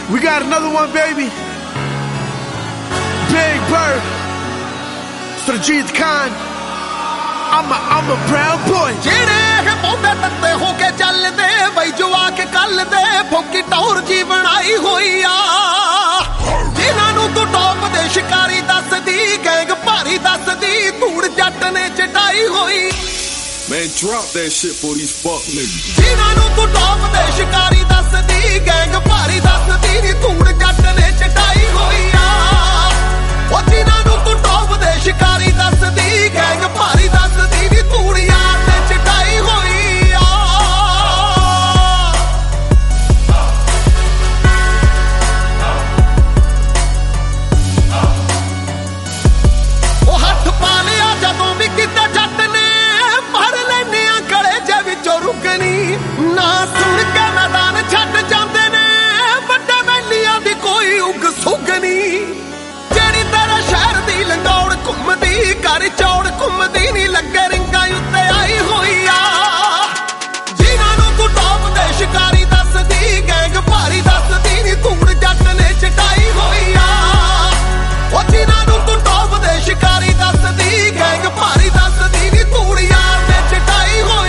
We got another one, baby. Big Bird, Sarjeet Khan. I'm a proud boy. ਜਿਹੜੇ ਪੌਦੇ ਤੱਤੇ ਹੋ ਕੇ ਚੱਲਦੇ ਬਈ ਜਵਾ ਕੇ ਕੱਲਦੇ ਫੋਕੀ ਟੌਰ ਜੀ ਬਣਾਈ ਹੋਈ ਆ ਜਿਨ੍ਹਾਂ ਨੂੰ ਤੂੰ ਟੌਪ ਦੇ ਸ਼ਿਕਾਰੀ ਦੱਸਦੀ ਗੈਂਗ ਭਾਰੀ ਦੱਸਦੀ ਧੂੜ ਜੱਟ ਨੇ ਚਟਾਈ ਹੋਈ Man, drop that shit for these fuck niggas. ਜਿਨ੍ਹਾਂ ਨੂੰ ਤੂੰ ਟੌਪ ਦੇ ਸ਼ਿਕਾਰੀ ਦੱਸਦੀ ਗੈਂਗ ਭਾਰੀ ਦੱਸਦੀ ਨੀ ਧੂੜ ਜੱਟ ਨੇ ਚਟਾਈ ਹੋਈ ਆ ਉਹ ਜਿਨ੍ਹਾਂ ਨੂੰ ਤੂੰ ਟੌਪ ਦੇ ਸ਼ਿਕਾਰੀ ਦੱਸਦੀ ਗੈਂਗ ਭਾਰੀ ਦੱਸਦੀ ਨੀ ਧੂੜ ਯਾਰ ਨੇ ਚਟਾਈ ਹੋਈ ਆ ਉਹ ਹੱਥ ਪਾ ਲਿਆ ਜਦੋਂ ਵੀ ਕਿਤੇ ਜੱਟ ਨੇ ਰੁਕਣੀ ਨਾ ਸੁਣ ਕੇ ਮੈਦਾਨ ਛੱਡ ਜਾਂਦੇ ਨੇ ਵੱਡੇ ਵੈਲੀਆਂ ਦੀ ਕੋਈ ਉਗ ਸੁਗਣੀ ਜਿਹੜੀ ਤੇਰੇ ਸ਼ਹਿਰ ਦੀ ਲੰਗੌੜ ਘੁੰਮਦੀ ਘਰ ਚੌੜ ਘੁੰਮਦੀ ਨੀ ਲੱਗੇ ਰਿੰਗਾਂ ਉੱਤੇ ਆਈ ਹੋਈ ਆ ਜਿਨ੍ਹਾਂ ਨੂੰ ਤੂੰ ਟੌਪ ਦੇ ਸ਼ਿਕਾਰੀ ਦੱਸਦੀ ਗੈਂਗ ਭਾਰੀ ਦੱਸਦੀ ਨੀ ਧੂੜ ਜੱਟ ਨੇ ਚਟਾਈ ਹੋਈ ਆ ਉਹ ਜਿਨ੍ਹਾਂ ਨੂੰ ਤੂੰ ਟੌਪ ਦੇ ਸ਼ਿਕਾਰੀ ਦੱਸਦੀ ਗੈਂਗ ਭਾਰੀ ਦੱਸਦੀ ਨੀ ਧੂੜ ਯਾਰ ਨੇ ਚਟਾਈ ਹੋਈ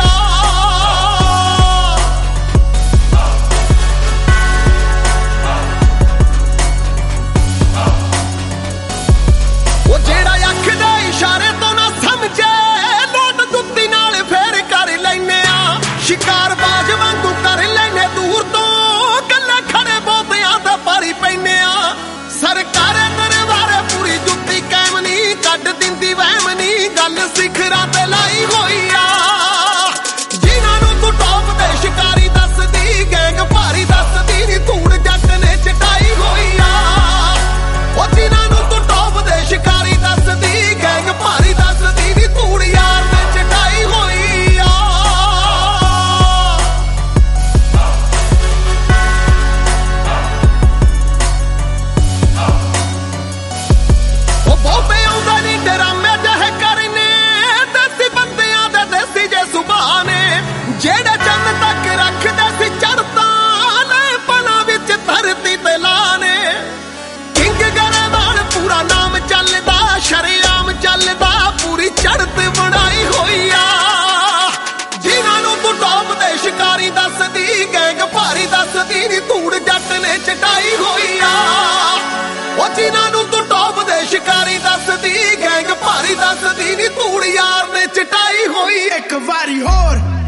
ਸ਼ਿਕਾਰ ਬਾਜ ਵਾਂਗੂ ਕਰ ਲੈਨੇ ਦੂਰ ਤੋਂ ਗੱਲੇ ਖੜੇ ਬੋਤਿਆਂ ਤੇ ਪਾਰੀ ਪੈਨੇ ਆ ਸਰਕਾਰੇ ਦਰਬਾਰੇ ਪੂਰੀ ਜੁੱਤੀ ਕਾਇਮ ਨਹੀਂ ਕੱਢ ਦਿੰਦੀ ਵਹਿਮ ਨਹੀਂ ਗੱਲ ਸਿਖਰਾਂ ਤੇ ਲਾਈ ਹੋਈ ਆ ਜਿਨ੍ਹਾਂ ਨੂੰ ਤੂੰ ਟੌਪ ਦੇ ਸ਼ਿਕਾਰੀ ਦੱਸਦੀ ਗੈਂਗ ਭਾਰੀ ਦੱਸਦੀ ਨੀ ਧੂੜ ਜੱਟ ਨੇ ਚਟਾਈ ਹੋਈ ਆ ਉਹ ਜਿਨ੍ਹਾਂ ਨੂੰ ਤੂੰ ਟੌਪ ਦੇ ਸ਼ਿਕਾਰੀ ਦੱਸਦੀ ਗੈਂਗ ਭਾਰੀ ਦੱਸਦੀ ਨੀ ਧੂੜ ਯਾਰ ਨੇ ਚਟਾਈ ਹੋਈ ਜਿਹੜੇ ਚੰਨ ਤੱਕ ਰੱਖਦੇ ਸੀ ਚੜ੍ਹਤਾਂ ਲੈ ਪਲਾਂ ਵਿੱਚ ਧਰਤੀ ਤੇ ਲਾਣੇ ਕਿੰਗ ਗਰੇਵਾਲ ਪੂਰਾ ਨਾਮ ਚੱਲਦਾ ਸ਼ਰੇਆਮ ਚੱਲਦਾ ਪੂਰੀ ਚੜ੍ਹਤ ਬਣਾਈ ਹੋਈ ਆ ਜਿਨ੍ਹਾਂ ਨੂੰ ਤੂੰ ਟੌਪ ਦੇ ਸ਼ਿਕਾਰੀ ਦੱਸਦੀ ਗੈਂਗ ਭਾਰੀ ਦੱਸਦੀ ਨੀ ਧੂੜ ਜੱਟ ਨੇ ਚਟਾਈ ਹੋਈ ਆ ਉਹ ਜਿਨ੍ਹਾਂ ਨੂੰ ਤੂੰ ਟੌਪ ਦੇ ਸ਼ਿਕਾਰੀ ਦੱਸਦੀ ਗੈਂਗ ਭਾਰੀ ਦੱਸਦੀ ਨੀ ਧੂੜ ਯਾਰ ਨੇ ਚਟਾਈ ਹੋਈ ਇੱਕ ਵਾਰੀ ਹੋਰ